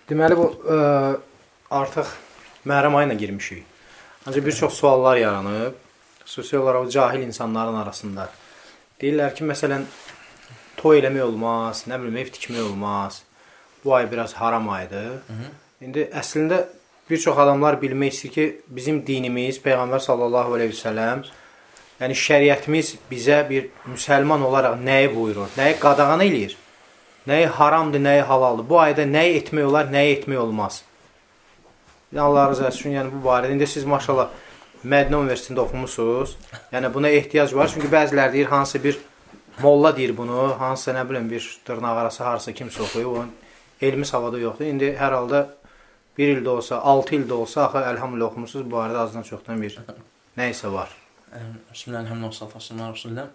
Deməli, bu artıq Məhərrəm ayına girmişik. Ancaq bir çox suallar yaranıb, xüsusi olaraq cahil insanların arasında. Deyirlər ki, məsələn, toy eləmək olmaz, nə bilim, ev tikmək olmaz. Bu ay biraz haram aydır. İndi əslində bir çox adamlar bilmək istəyir ki, bizim dinimiz, Peyğəmbər sallallahu aleyhi ve selləm, yəni şəriətimiz bizə bir müsəlman olaraq nəyi buyurur, nəyi qadağan eləyir, nəyi haramdır, nəyi halaldır. Bu ayda nəyi etmək olar, nəyi etmək olmaz. Allah razı olsun, yəni bu barədə. İndi siz maşallah Mədinə Universitetində oxumusunuz. Yəni buna ehtiyac var. Çünki bəzilər deyir, hansı bir molla deyir bunu, hansı nə bilim bir dırnaq arası harasa kimsə oxuyub, onun elmi savadı yoxdur. İndi hər halda bir ildə olsa, 6 ildə olsa, axı əlhamdülillah oxumusunuz, bu barədə azdan çoxdan bir nəysə var. Bismillahirrahmanirrahim.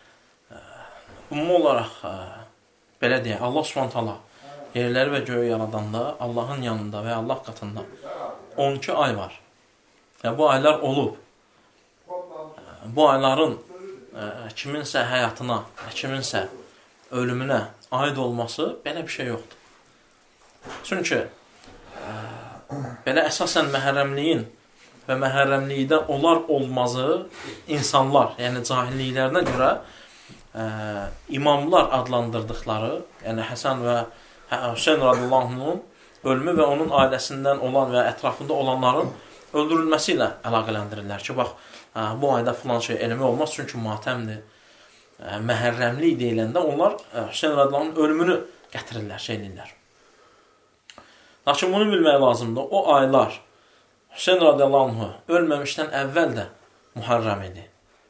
Ümumi olaraq, belə deyək, Allah Subhanahu taala yerləri və göyü yaradanda Allahın yanında və Allah qatında 12 ay var. Və bu aylar olub. Bu ayların kiminsə həyatına, kiminsə ölümünə aid olması belə bir şey yoxdur. Çünki belə əsasən məhərrəmliyin və məhərrəmlikdə olar olmazı insanlar, yəni cahilliklərinə görə imamlar adlandırdıqları, yəni Həsən və Hüseyn radiyallahu anhunun ölümü və onun ailəsindən olan və ətrafında olanların öldürülməsi ilə əlaqələndirirlər ki, bax, bu ayda filan şey eləmək olmaz, çünki matəmdir. Məhərrəmlik deyiləndə onlar Hüseyn radiyallahu anhunun ölümünü gətirirlər, şey edirlər. Lakin bunu bilmək lazımdır. O aylar Hüseyn radiyallahu anhu ölməmişdən əvvəl də Muharrəm idi.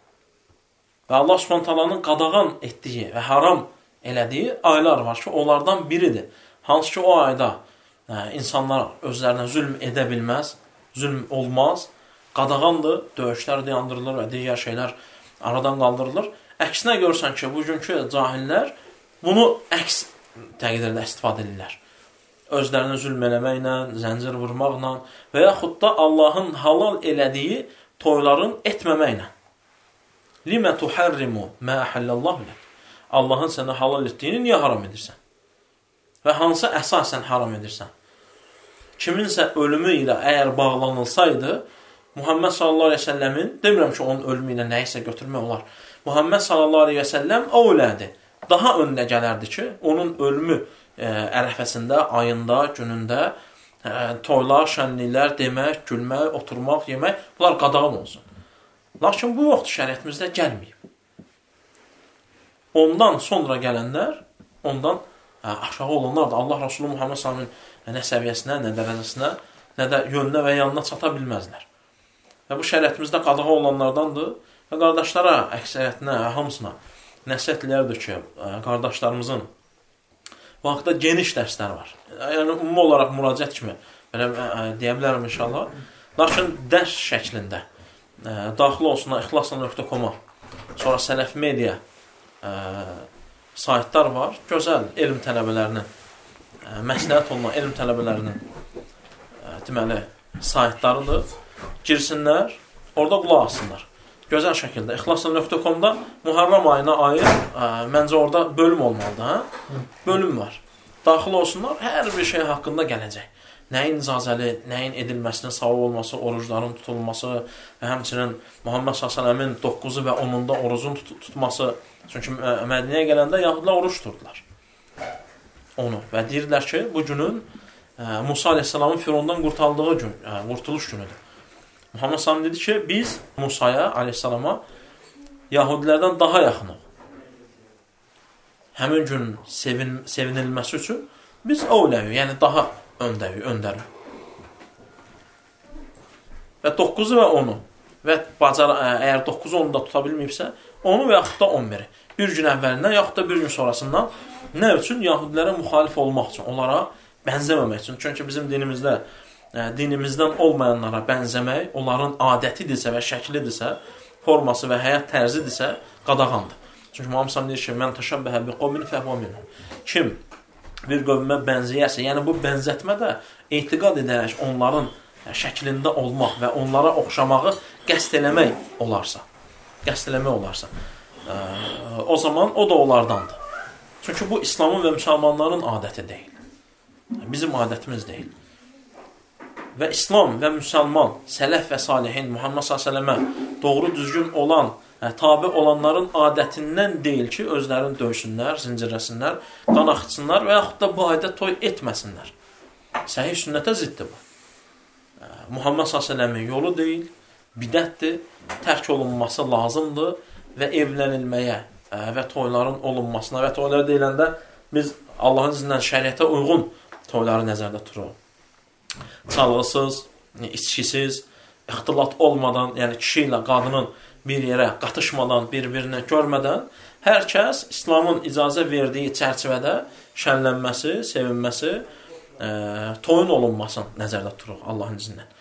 Və Allah Subhanahu taalanın qadağan etdiyi və haram elədiyi aylar var ki, onlardan biridir. Hansı ki, o ayda insanlar özlərinə zülm edə bilməz, zülm olmaz, qadağandır, döyüşlər dayandırılır və digər şeylər aradan qaldırılır. Əksinə görsən ki, bugünkü cahillər bunu əks təqdirdə istifadə edirlər. Özlərinə zülm eləməklə, zəncir vurmaqla və yaxud da Allahın halal elədiyi toyların etməməklə. Limə tuharrimu mə əhəllallahu lək. Allahın sənə halal etdiyini niyə haram edirsən? Və hansı əsasən haram edirsən? Kiminsə ölümü ilə əgər bağlanılsaydı, Muhammed sallallahu aleyhi ve səlləmin, demirəm ki, onun ölümü ilə nəyisə götürmək olar. Muhammed sallallahu aleyhi ve səlləm o ölədi. Daha önünə gələrdi ki, onun ölümü ərəfəsində, ayında, günündə toylar, şənliklər, demək, gülmək, oturmaq, yemək, bunlar qadağan olsun. Lakin bu vaxt şəriətimizdə gəlməyib. Ondan sonra gələnlər, ondan aşağı olanlar da Allah Resulü Muhammed sallallahu aleyhi ve səlləmin nə səviyyəsinə, nə dərəcəsinə, nə də yönünə və yanına çata bilməzlər. Və bu şəriətimizdə qadağa olanlardandır və qardaşlara, əksəriyyətinə, hamısına nəsihət eləyərdir ki, qardaşlarımızın vaxtda geniş dərslər var. Yəni, ümumi olaraq müraciət kimi belə deyə bilərəm inşallah. Lakin dərs şəklində daxil olsunlar ixlasla.com-a, sonra Sələf Media saytlar var. Gözəl elm tələbələrinin, məsləhət olunan elm tələbələrinin deməli, saytlarıdır. Girsinlər, orada qulaq assınlar. Gözəl şəkildə. İxlasla.com-da Muharrəm ayına aid məncə orada bölüm olmalıdır. Bölüm var. Daxil olsunlar, hər bir şey haqqında gələcək. Nəyin icazəli, nəyin edilməsinin savab olması, orucların tutulması və həmçinin Muhammed s.ə.v-in 9-u və 10-unda orucun tutması. Çünki Mədinəyə gələndə yahudlar oruç tuturdular. Onu. Və deyirlər ki, bu günün Musa aleyhissalamın Firondan qurtarıldığı gün, qurtuluş günüdür. Muhammed s.ə.v dedi ki, biz Musaya aleyhissalama yahudilərdən daha yaxınıq. Həmin gün sevinilməsi üçün biz öyləyik, yəni daha öndərik. Və 9-u və 10-u və əgər 9-u 10-u da tuta bilməyibsə, 10-u və yaxud da 11-i. Bir gün əvvəlindən, yaxud da bir gün sonrasından nə üçün? Yahudilərə müxalif olmaq üçün, onlara bənzəməmək üçün. Çünki bizim dinimizdə, dinimizdən olmayanlara bənzəmək, onların adətidirsə və şəklidirsə, forması və həyat tərzidirsə, qadağandır. Çünki Muhammed s.ə.v deyir ki, mən təşəbbəhə bi qovmin fəhvə minhum. Kim bir qövmə bənzəyərsə, yəni bu bənzətmə də etiqad edərək onların şəklində olmaq və onlara oxşamağı qəsd eləmək olarsa, o zaman o da onlardandır. Çünki bu İslamın və müsəlmanların adəti deyil. Bizim adətimiz deyil. Və İslam və müsəlman, sələf və salihin, Muhammed s.ə.və doğru düzgün olan, tabi olanların adətindən deyil ki, özlərini döysünlər, zincirləsinlər, qan axıtsınlar və yaxud da bu ayda toy etməsinlər. Səhih sünnətə ziddir bu. Muhammed s.ə.v-in yolu deyil, bidətdir, tərk olunması lazımdır və evlənilməyə və toyların olunmasına və toylar deyiləndə biz Allahın izindən şəriətə uyğun toyları nəzərdə tuturuq. Çalğısız, içkisiz, ixtilat olmadan, yəni kişi ilə qadının bir yerə qatışmadan, bir-birini görmədən hər kəs İslamın icazə verdiyi çərçivədə şənlənməsi, sevinməsi, toyun olunmasını nəzərdə tuturuq Allahın izindən.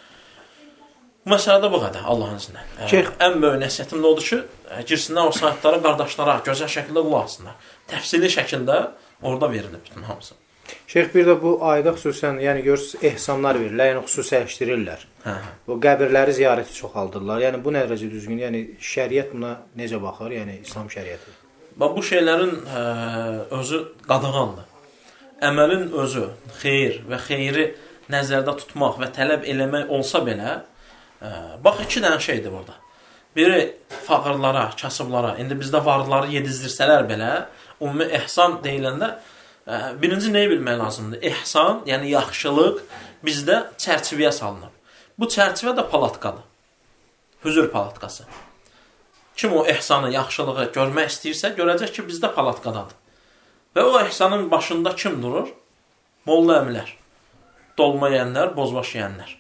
Bu məsələdə bu qədər Allahın izindən. Ən böyük nəsiyyətim də odur ki, girsinlər o saytlara, qardaşlara gözəl şəkildə qulaq asınlar. Təfsili şəkildə orada verilir bütün hamısı. Şeyx, bir də bu ayda xüsusən, yəni görürsünüz, ehsanlar verirlər, yəni xüsusiləşdirirlər. Bu qəbirləri ziyarəti çoxaldırlar. Yəni bu nə dərəcə düzgün? Yəni şəriət buna necə baxır? Yəni İslam şəriəti. Bu şeylərin özü qadağandır. Əməlin özü xeyir və xeyri nəzərdə tutmaq və tələb eləmək olsa belə, bax, iki dənə şeydir burada. Biri fağırlara, kasıblara, indi bizdə varlıları yedizdirsələr belə, ümumi ehsan deyiləndə, birinci neyi bilmək lazımdır? İhsan, yəni yaxşılıq bizdə çərçivəyə salınır. Bu çərçivə də palatkadır. Hüzür palatkası. Kim o ihsanı, yaxşılığı görmək istəyirsə, görəcək ki, bizdə palatkadadır. Və o ihsanın başında kim durur? Molla əmilər, dolma yeyənlər, bozbaş yeyənlər.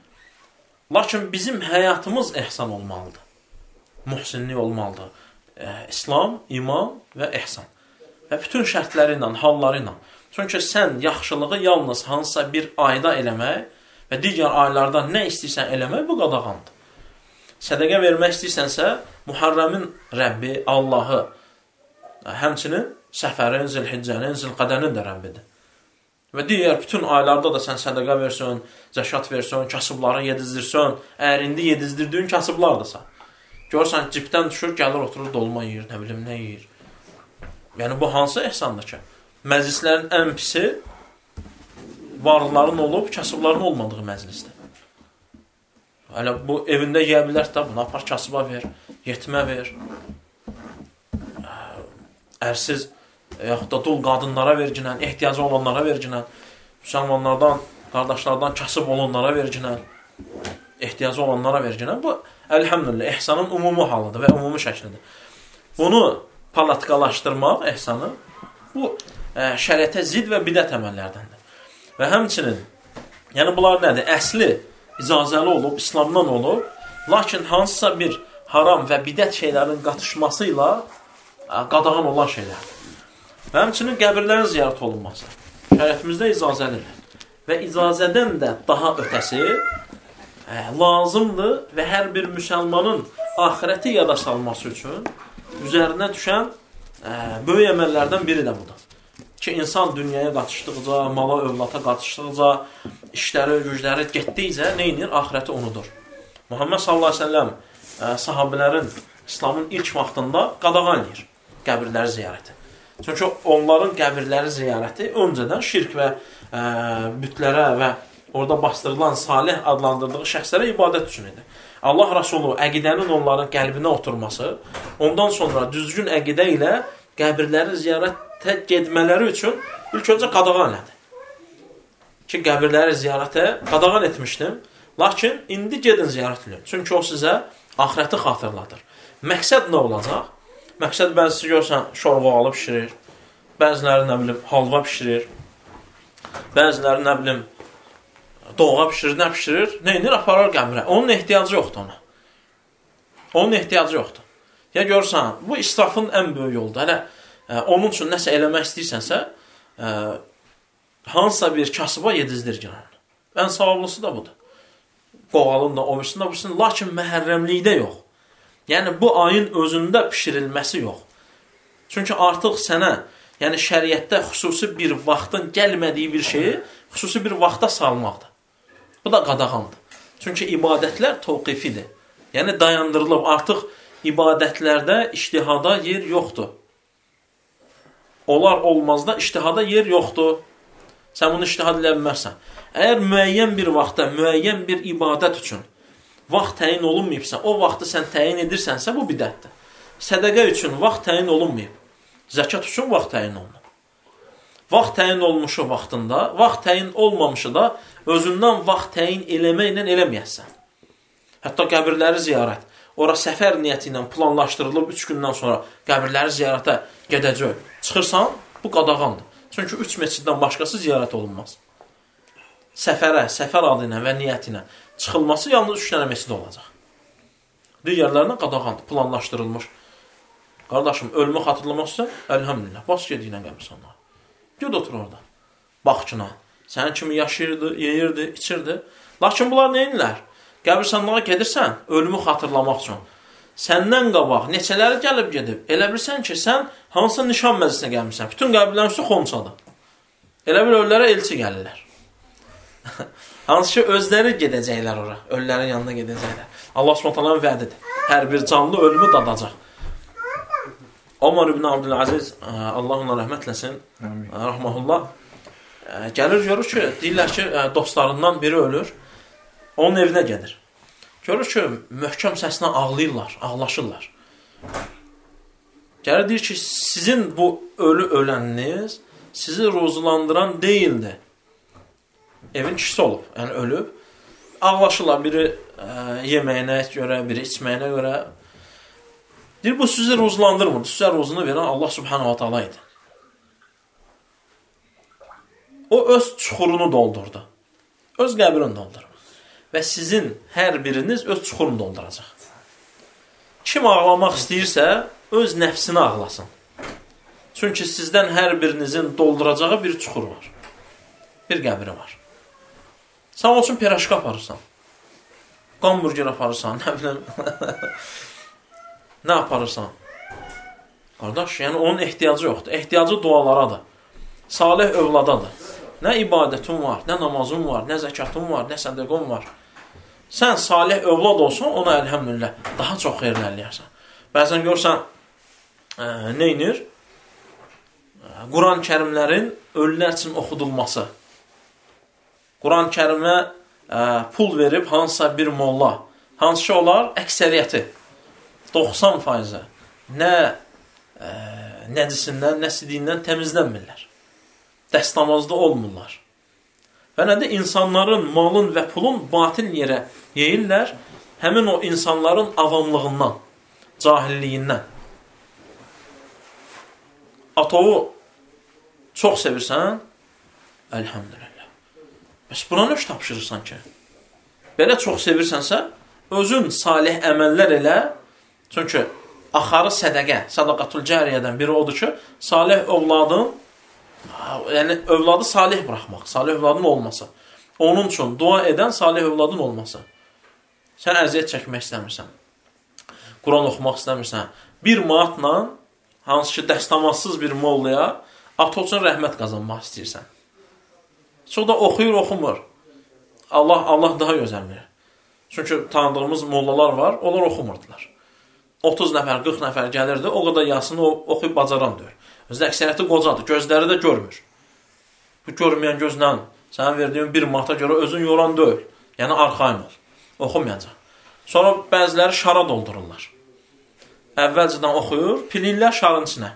Lakin bizim həyatımız ihsan olmalıdır. Muhsinlik olmalıdır. İslam, iman və ihsan. Və bütün şərtləri ilə, halları ilə. Çünki sən yaxşılığı yalnız hansısa bir ayda eləmək və digər aylarda nə istəyirsən eləmək, bu qadağandır. Sədəqə vermək istəyirsənsə, Muharrəmin Rəbbi, Allahı, həmçinin Səfərin, Zilhiccənin, Zilqədənin də Rəbbidir. Və digər bütün aylarda da sən sədəqə versən, zəkat versən, kasıbları yedizdirsən, əgər indi yedizdirdiyin kasıblardırsa, görürsən, cipdən düşür, gəlir, oturur, dolma yeyir, nə bilim, nə yeyir. Yəni, bu hansı ehsandır ki? Məclislərin ən pisi varlıların olub, kasıbların olmadığı məclisdir. Hələ bu evində yeyə bilər də, bunu apar kasıba ver, yetimə ver, ərsiz, yaxud da dul qadınlara verginən, ehtiyacı olanlara verginən, müsəlmanlardan, qardaşlardan kasıb olanlara verginən, ehtiyacı olanlara verginən. Bu, əlhəmdülillah, ehsanın ümumi halıdır və ümumi şəklidir. Bunu palatkalaşdırmaq, ehsanı, bu şəriətə zid və bidət əməllərdəndir. Və həmçinin, yəni bunlar nədir? Əsli icazəli olub, İslamdan olub, lakin hansısa bir haram və bidət şeylərin qatışması ilə qadağan olan şeylərdir. Və həmçinin qəbirlərin ziyarət olunması. Şəriətimizdə icazəlidir. Və icazədən də daha ötəsi lazımdır və hər bir müsəlmanın axirəti yada salması üçün üzərinə düşən böyük əməllərdən biri də budur. Ki, insan dünyaya qatışdıqca, mala, övlata qatışdıqca, işləri, gücləri getdikcə neynir? Axirəti unudur. Muhammed s.ə.v sahabilərin İslamın ilk vaxtında qadağan edir qəbirləri ziyarəti. Çünki onların qəbirləri ziyarəti öncədən şirk və bütlərə və orada bastırılan salih adlandırdığı şəxslərə ibadət üçün idi. Allah Rasulü əqidənin onların qəlbinə oturması, ondan sonra düzgün əqidə ilə qəbirləri ziyarətə getmələri üçün ilk öncə qadağan elədi. Ki, qəbirləri ziyarətə qadağan etmişdim, lakin indi gedin ziyarət edin. Çünki o sizə axirəti xatırladır. Məqsəd nə olacaq? Məqsəd bəzisi görsən, şorba alıb pişirir, bəziləri, nə bilim, halva pişirir, bəziləri, nə bilim, doğğa pişirir, nə pişirir, neynir, aparar qəbrə. Onun ehtiyacı yoxdur ona. Onun ehtiyacı yoxdur. Ya görsən, bu israfın ən böyük yoldur. Hələ, onun üçün nəsə eləmək istəyirsənsə, hansısa bir kasıba yedizdir gələn. Ən savablısı da budur. Qoğalın da, obirisinin da, lakin məhərrəmlikdə yox. Yəni, bu ayın özündə pişirilməsi yox. Çünki artıq sənə, yəni şəriətdə xüsusi bir vaxtın gəlmədiyi bir şeyi xüsusi bir vaxta salmaqdır. Bu da qadağandır. Çünki ibadətlər tövqifidir. Yəni, dayandırılıb. Artıq ibadətlərdə iştihada yer yoxdur. Olar olmazda iştihada yer yoxdur. Sən bunu ictihad edə bilmərsən. Əgər müəyyən bir vaxtda, müəyyən bir ibadət üçün vaxt təyin olunmayıbsa, o vaxtı sən təyin edirsənsə, bu bidətdir. Sədəqə üçün vaxt təyin olunmayıb. Zəkat üçün vaxt təyin olunub. Vaxt təyin olmuşu vaxtında, vaxt təyin olmamışı da özündən vaxt təyin eləməklə eləməyəsən. Hətta qəbirləri ziyarət. Ora səfər niyyəti ilə planlaşdırılıb 3 gündən sonra qəbirləri ziyarətə gedəcək. Çıxırsan, bu qadağandır. Çünki 3 məsciddən başqası ziyarət olunmaz. Səfərə, səfər adı ilə və niyyəti ilə çıxılması yalnız 3 dənə məscid olacaq. Digərlərinə qadağandır, planlaşdırılmış. Qardaşım, ölümü xatırlamaq istəyən, əlhəmdülillah, bas gediyinə qəbirstanlığa. Ged otur orada, baxçına. Sənin kimi yaşayırdı, yeyirdi, içirdi. Lakin bunlar neyinlər? Qəbirstanlığa gedirsən, ölümü xatırlamaq üçün. Səndən qabaq neçələri gəlib gedib. Elə bilirsən ki, sən hansısa nişan məclisinə gəlmirsən. Bütün qəbirlərin üstü xonçadır. Elə bil ölülərə elçi gəlirlər. Hansı ki, özləri gedəcəklər ora. Ölülərin yanına gedəcəklər. Allah Subhanahu vədidir. Hər bir canlı ölümü dadacaq. Ömər ibn Abdülaziz, Allah ona rəhmət eləsin, rahmehullah, gəlir görür ki, deyirlər ki, dostlarından biri ölür. Onun evinə gedir. Görür ki, möhkəm səslə ağlayırlar, ağlaşırlar. Gəlir deyir ki, sizin bu ölü öləniniz sizi ruzulandıran deyildi. Evin kişisi olub, yəni ölüb. Ağlaşırlar, biri yeməyinə görə, biri içməyinə görə. Deyir, bu sizi ruzulandırmırdı. Sizə ruzunu verən Allah Subhanahu wa ta'ala idi. O öz çuxurunu doldurdu. Öz qəbrini doldurdu. Və sizin hər biriniz öz çuxurunu dolduracaq. Kim ağlamaq istəyirsə, öz nəfsini ağlasın. Çünki sizdən hər birinizin dolduracağı bir çuxur var. Bir qəbri var. Sən onun üçün piraşka aparırsan. Qamburger aparırsan, nə biləm. Nə aparırsan? Qardaş, yəni onun ehtiyacı yoxdur. Ehtiyacı dualaradadır. Salih övladadır. Nə ibadətin var, nə namazın var, nə zəkatın var, nə sədəqın var. Sən salih övlad olsan, ona əlhəmdülillah daha çox xeyirlələyərsən. Bəzən görsən, neynir? Quran-ı Kərimlərin ölülər üçün oxudulması. Quran-ı Kərimə pul verib hansısa bir molla, hansı ki olar əksəriyyəti, 90% nə nəcisindən, nə sidiyindən təmizlənmirlər. Dəstəmazda olmurlar. Və nə də insanların malın və pulun batil yerə yeyirlər, həmin o insanların avamlığından, cahilliyindən. Atovu çox sevirsən, əlhəmdülillah. Bəs buna nöş tapşırırsan ki? Belə çox sevirsənsə, özün salih əməllər elə, çünki axarı sədəqə, sadaqatul cariyədən biri odur ki, salih övladın, yəni övladı salih buraxmaq, salih övladın olması. Onun üçün dua edən salih övladın olması. Sən əziyyət çəkmək istəmirsən, Quran oxumaq istəmirsən, bir manatla, hansı ki dəstəmazsız bir mollaya, ata üçün rəhmət qazanmaq istəyirsən. Çox da oxuyur, oxumur. Allah daha gözəl verir. Çünki tanıdığımız mollalar var, onlar oxumurdular. 30 nəfər, 40 nəfər gəlirdi, o qədər yasını oxuyub bacaran deyir. Özdə əksəriyyəti qocadır, gözləri də görmür. Bu görməyən gözlə sənin verdiyin bir manata görə özün yoran deyil. Yəni arxain ol, oxumayacaq. Sonra bəziləri şara doldururlar. Əvvəlcədən oxuyur, pilirlər şarın içinə.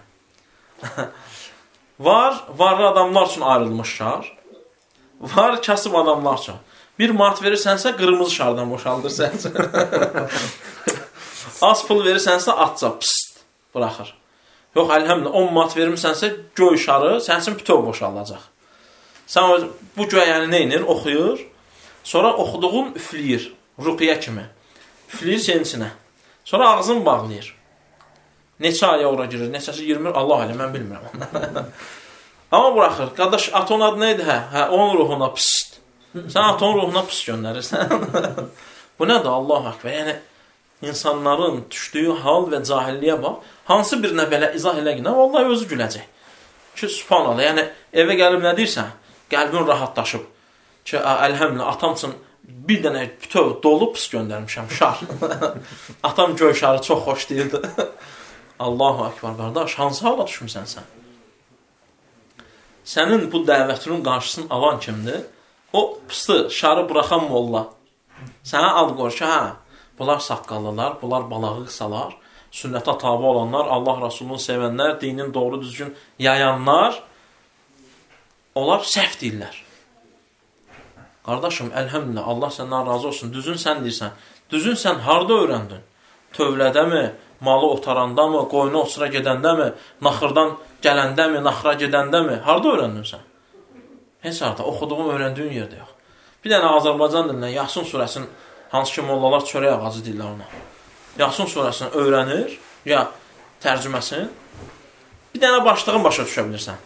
Varlı adamlar üçün ayrılmış şar. Var kasıb adamlar üçün. Bir manat verirsənsə, qırmızı şardan boşaldırsan. Az pul verirsənsə, atca, pst, buraxır. Yox, əlhəmdülillah, 10 manat vermişsənsə, göy şarı sənin üçün bütöv boşaldacaq. Sən bu göy yəni neynir? Oxuyur. Sonra oxuduğun üfləyir, ruqiyyə kimi. Üfləyir senin içinə. Sonra ağzını bağlayır. Neçə aya ora girir, neçəsi 20, Allah elə, mən bilmirəm. Amma buraxır. Qardaş, aton adı neydi? Hə, onun ruhuna pst. Sən aton ruhuna pst göndərirsən. Bu nədir? Allah akbar. Yəni, insanların düşdüyü hal və cahilliyə bax, hansı birinə belə izah eləginə, vallahi özü güləcək. Ki, subhanallah, yəni evə gəlib nə deyirsən, qəlbin rahatlaşıb. Ki, əlhəmdülillah, atam üçün bir dənə bütöv dolu pis göndərmişəm, şar. Atam göy şarı çox xoş deyildi. Allahu akbar, qardaş, hansı hala düşmüsən sən? sənin bu dəvətinin qarşısını alan kimdir? O pıstı, şarı buraxan molla. Sənə ad qoyur ki, hə, bunlar saqqallılar, bunlar balağı qısalar, sünnətə tabi olanlar, Allah Rasulunu sevənlər, dinin doğru düzgün yayanlar, onlar səhv deyirlər. Qardaşım, əlhəmdülillah, Allah səndən razı olsun. Düzün sən deyirsən. Düzün sən harada öyrəndin? Tövlədə mi, malı otaranda mı, qoyunu otsura gedəndə mi, naxırdan gələndə mi, naxıra gedəndə mi? Harada öyrəndin sən? Heç harada, oxuduğum, öyrəndiyin yerdə yox. Bir dənə Azərbaycan dilindən Yasin surəsinin, hansı ki mollalar çörək ağacı deyirlər ona. Yasin surəsini öyrənir, ya tərcüməsin. Bir dənə başlığın başa düşə bilirsən.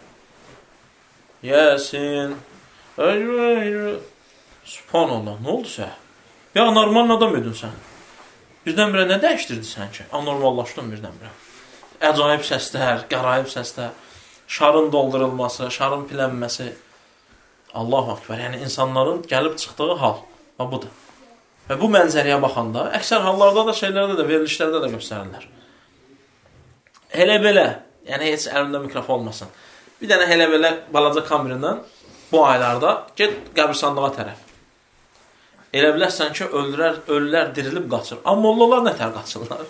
Yasin, Subhanallah, nə oldu sən? Ya normal adam ödün sən. Birdən-birə nə dəyişdirdi sən ki? Anormallaşdın birdən-birə. Əcaib səslər, qəraib səslər, şarın doldurulması, şarın pilənməsi. Allahu Akbar. Yəni insanların gəlib çıxdığı hal. Budur. Və bu mənzərəyə baxanda, əksər hallarda da, şeylərdə də, verilişlərdə də göstərirlər. Elə belə, yəni heç əlimdə mikrofon olmasın. Bir dənə elə belə balaca kamerindən bu aylarda get qəbirstanlığa tərəf. Elə bilərsən ki, ölülər dirilib qaçır. Amma mollalar nətər qaçırlar?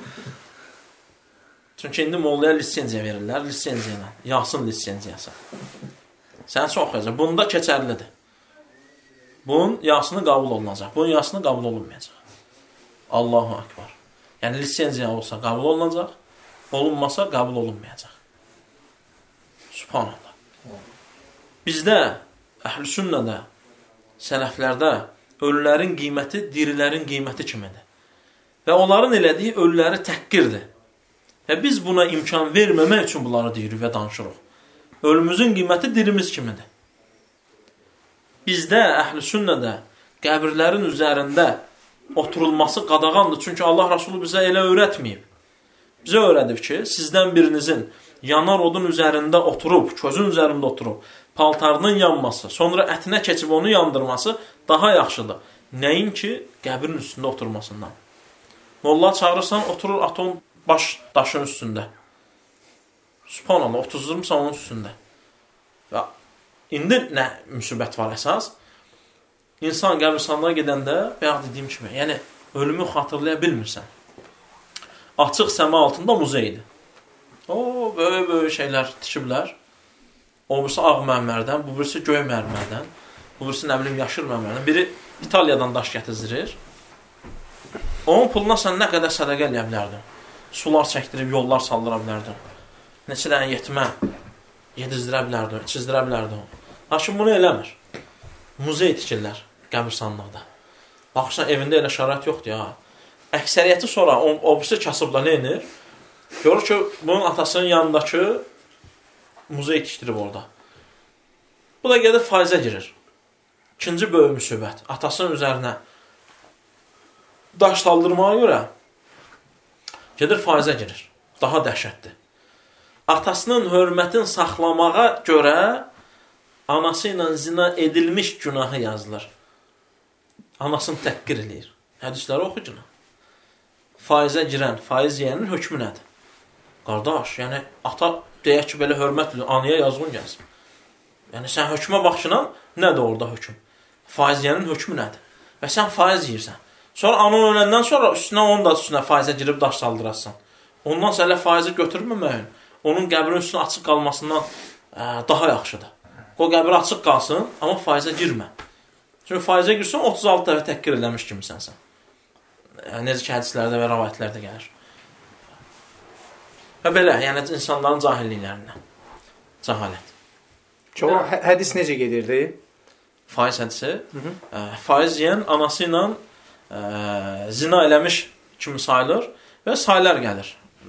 Çünki indi mollaya lisenziya verirlər, lisenziya ilə. Yasin lisenziyası. Sən çox oxuyacaq. Bunda keçərlidir. Bunun yasını qəbul olunacaq. Bunun yasını qəbul olunmayacaq. Allahu Akbar. Yəni lisenziya olsa qəbul olunacaq, olunmasa qəbul olunmayacaq. Subhanallah. Bizdə, əhl-i sünnədə, sələflərdə ölülərin qiyməti dirilərin qiyməti kimidir. Və onların elədiyi ölüləri təhqirdir. Və biz buna imkan verməmək üçün bunları deyirik və danışırıq. Ölümüzün qiyməti dirimiz kimidir. Bizdə, əhl-i sünnədə, qəbirlərin üzərində oturulması qadağandır. Çünki Allah Rasulü bizə elə öyrətməyib. Bizə öyrədib ki, sizdən birinizin yanar odun üzərində oturub, közün üzərində oturub, paltarının yanması, sonra ətinə keçib onu yandırması daha yaxşıdır. Nəyin ki, qəbrin üstündə oturmasından. Molla çağırırsan, oturur atom baş daşın üstündə. Subhanallah, otuzdurmuşsan onun üstündə. Və indi nə müsibət var əsas? İnsan qəbirstanlığa gedəndə, bayaq dediyim kimi, yəni ölümü xatırlaya bilmirsən. Açıq səma altında muzeydir. Böyük şeylər tikiblər. O birisi ağ mərmərdən, bu birisi göy mərmərdən, bu birisi nə bilim yaşıl mərmərdən. Biri İtaliyadan daş gətizdirir. Onun puluna sən nə qədər sədəqə eləyə bilərdin? Sular çəkdirib, yollar saldıra bilərdin. Neçə dənə yetimə yedizdirə bilərdin, çizdirə bilərdin. Lakin bunu eləmir. Muzey tikirlər qəbirstanlıqda. Baxırsan, evində elə şərait yoxdur ya. Əksəriyyəti sonra o birisi kasıbla nə edir? Görür ki, bunun atasının yanındakı muzey tikdirib orada. Bu da gedib faizə girir. İkinci böyük müsibət. Atasının üzərinə daş saldırmağa görə gedir faizə girir. Daha dəhşətdir. Atasının hörmətini saxlamağa görə anası ilə zina edilmiş günahı yazılır. Anasını təhqir eləyir. Hədisləri oxucuna. Faizə girən, faiz yeyənin hökmü nədir? Qardaş, yəni ata deyək ki, belə hörmətli, anaya yazğın gəlsin. Yəni sən hökmə baxışınan, nədir orada hökm? Faiz yeyənin hökmü nədir? Və sən faiz yeyirsən. Sonra anan öləndən sonra üstünə onun da üstünə faizə girib daş saldırasın. Ondan sonra faizi götürməməyin, onun qəbrin üstünə açıq qalmasından daha yaxşıdır. O qəbir açıq qalsın, amma faizə girmə. Çünki faizə girsən 36 dəfə təhqir eləmiş kimisən sən. Necə ki, hədislərdə və rəvayətlərdə gəlir. Və belə, yəni insanların cahilliklərindən. Cəhalət. O hədis necə gedirdi? Faiz hədisi. Faiz yeyən anası ilə zina eləmiş kimi sayılır və sayılar gəlir.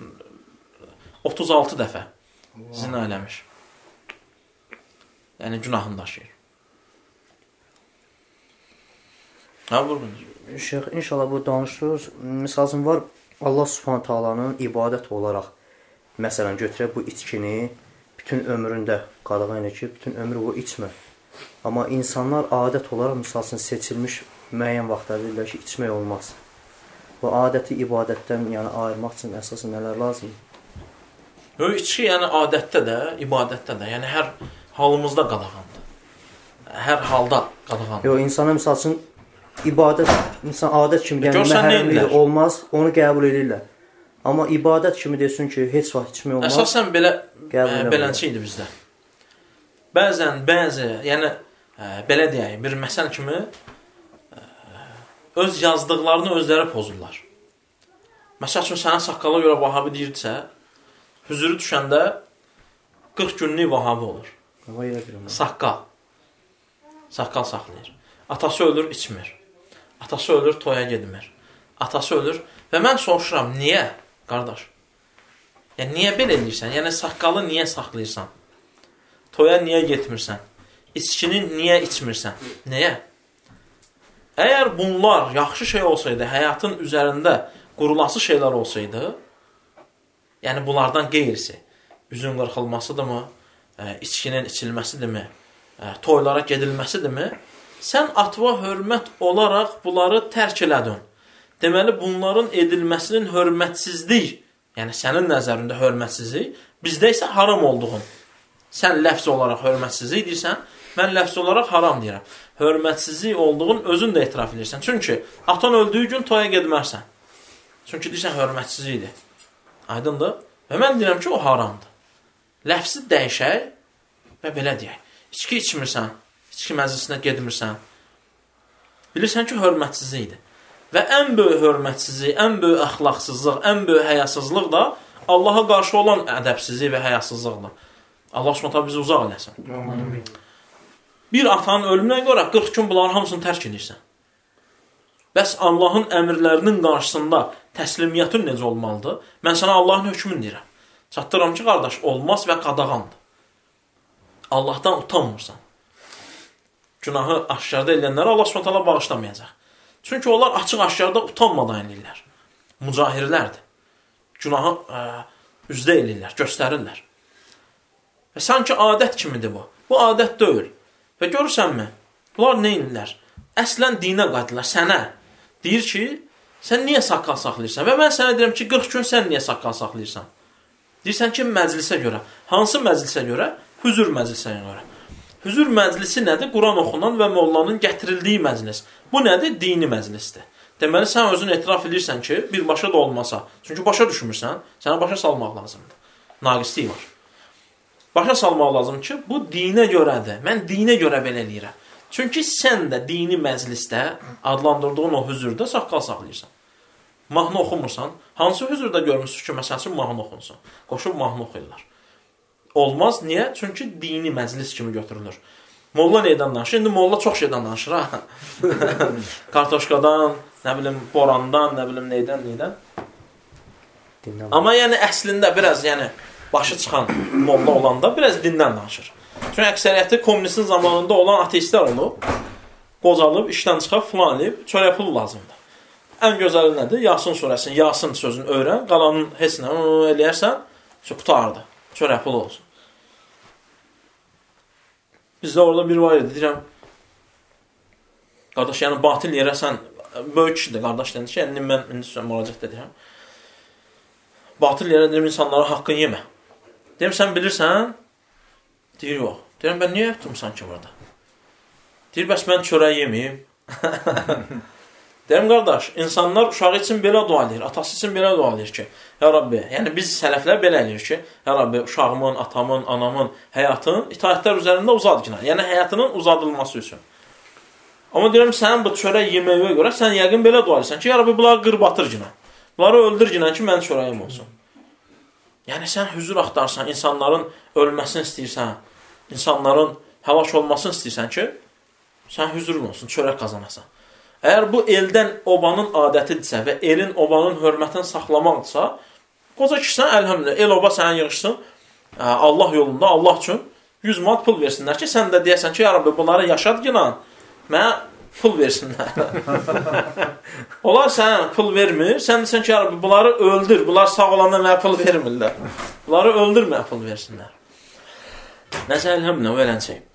36 dəfə zina eləmiş. Yəni günahını daşıyır. Şeyx, inşallah bu danışırız. Məsələn var, Allah Subhanahu taalanın ibadət olaraq məsələn götürək bu içkini bütün ömründə qadağan edir ki, bütün ömrü o içmir. Amma insanlar adət olaraq məsələn seçilmiş müəyyən vaxtlarda deyirlər ki, içmək olmaz. Bu adəti ibadətdən yəni ayırmaq üçün əsasən nələr lazımdır? İçki yəni adətdə də, ibadətdə də, yəni hər halımızda qadağandır. Hər halda qadağandır. Yox, insana misal üçün ibadət, insan adət kimi yəni məhərrəmlikdə olmaz, onu qəbul edirlər. Amma ibadət kimi desin ki, heç vaxt içmək olmaz. Əsasən belənçi idi bizdə. Bəzi, yəni belə deyək, bir məsəl kimi öz yazdıqlarını özləri pozurlar. Məsəl üçün sənə saqqala görə Vahabi deyirdisə, hüzürü düşəndə 40 günlük Vahabi olur. Saqqal saxlayır. Atası ölür, içmir. Atası ölür, toya gedmir. Atası ölür və mən soruşuram, niyə, qardaş? Yəni, niyə belə edirsən? Yəni, saqqalı niyə saxlayırsan? Toya niyə getmirsən? İçkini niyə içmirsən? Niyə? Əgər bunlar yaxşı şey olsaydı, həyatın üzərində qurulası şeylər olsaydı, yəni bunlardan qeyrisi, üzün qırxılmasıdırmı, içkinin içilməsidirmi, toylara gedilməsidirmi, sən atva hörmət olaraq bunları tərk elədin. Deməli, bunların edilməsinin hörmətsizlik, yəni sənin nəzərində hörmətsizlik, bizdə isə haram olduğun. Sən ləfz olaraq hörmətsizlik deyirsən, mən ləfz olaraq haram deyirəm. Hörmətsizlik olduğun özün də etiraf edirsən. Çünki atan öldüyü gün toya gedmərsən. Çünki deyirsən, hörmətsizlikdir. Aydındır? Və mən deyirəm ki, o haramdır. Ləfzi dəyişək və belə deyək. İçki içmirsən, içki məclisinə gedmirsən. Bilirsən ki, hörmətsizlikdir. Və ən böyük hörmətsizlik, ən böyük əxlaqsızlıq, ən böyük həyasızlıq da Allaha qarşı olan ədəbsizlik və həyasızlıqdır. Allah Subhanahu bizi uzaq eləsin. Bir atanın ölümünə görə 40 gün bunların hamısını tərk edirsən. Bəs Allahın əmrlərinin qarşısında təslimiyyətin necə olmalıdır? Mən sənə Allahın hökmünü deyirəm. Çatdıram ki, qardaş, olmaz və qadağandır. Allahdan utanmırsan. Günahı aşkarda edənləri Allah Subhanahu bağışlamayacaq. Çünki onlar açıq-aşkarda utanmadan eləyirlər. Mücahirlərdir. Günahı üzdə eləyirlər, göstərirlər. Və sanki adət kimidir bu. Bu adət deyil. Və görürsənmi? Bunlar nə edirlər? Əslən dinə qayıdırlar, sənə. Deyir ki, sən niyə saqqal saxlayırsan? Və mən sənə deyirəm ki, 40 gün sən niyə saqqal saxlayırsan? Deyirsən ki, məclisə görə. Hansı məclisə görə? Hüzür məclisə görə. Hüzür məclisi nədir? Quran oxunan və mollanın gətirildiyi məclis. Bu nədir? Dini məclisdir. Deməli, sən özün etiraf edirsən ki, birbaşa da olmasa. Çünki başa düşmürsən, sənə başa salmaq lazımdır. Naqislik var. Başa salmaq lazım ki, bu dinə görədir. Mən dinə görə belə eləyirəm. Çünki sən də dini məclisdə, adlandırdığın o hüzürdə saqqal saxlayırsan. Mahnı oxumursan, hansı hüzürdə görmüsünüz ki, məsəl üçün mahnı oxunsun? Qoşub mahnı oxuyurlar. Olmaz. Niyə? Çünki dini məclis kimi götürülür. Molla neydən danışır? İndi molla çox şeydən danışır, ha? Kartoşkadan, nə bilim, borandan, nə bilim, neydən? Amma yəni, əslində biraz, yəni, başı çıxan molla olanda biraz dindən danışır. Çünki əksəriyyəti kommunistin zamanında olan ateistlər olub, qocalıb, işdən çıxıb, filan eləyib, çörək pulu lazımdır. Ən gözəli nədir? Yasin surəsinin, Yasin sözünü öyrən, qalanın heç nə eləyərsən, qutardı, çörək pulu olsun. Bizdə orada bir var idi, deyirəm, qardaş, yəni batil yerə sən, böyük kişidir, qardaş deyir ki, yəni mən indi müraciət edirəm. Batil yerə deyirəm, insanlara haqqını yemə. Deyirəm, sən bilirsən? Deyir, yox. Deyirəm, mən niyə yaptırmısan ki burada? Deyir, bəs mən çörək yeməyim. Deyirəm, qardaş, insanlar uşağı üçün belə dua edir, atası üçün belə dua edir ki, ya Rabbi, yəni biz sələflər belə edir ki, ya Rabbi, uşağımın, atamın, anamın həyatının itaətlər üzərində uzad günah. Yəni, həyatının uzadılması üçün. Amma deyirəm, sən bu çörək yeməyinə görə, sən yəqin belə dua edirsən ki, ya Rabbi, bunları qırbatır günah. Bunları öldür günah ki, mənim çörəyim olsun. Yəni, sən hüzur axtarsan, insanların ölməsini istəyirsən, insanların həlak olmasını istəyirsən ki, sən hüzurun olsun, çörək qazanasan. Əgər bu eldən obanın adətidirsə və elin obanın hörmətini saxlamaqdırsa, qoca kişisən, əlhəmdülillah, el oba sənə yığışsın, Allah yolunda, Allah üçün 100 manat pul versinlər ki, sən də deyəsən ki, ya Rabbi, bunları yaşad günah, mənə pul versinlər. Onlar sənə pul vermir, sən deyəsən ki, ya Rabbi, bunları öldür, bunlar sağ olanda mənə pul vermirlər. Bunları öldür, mənə pul versinlər. Nəsə, əlhəmdülillah, o eləncək.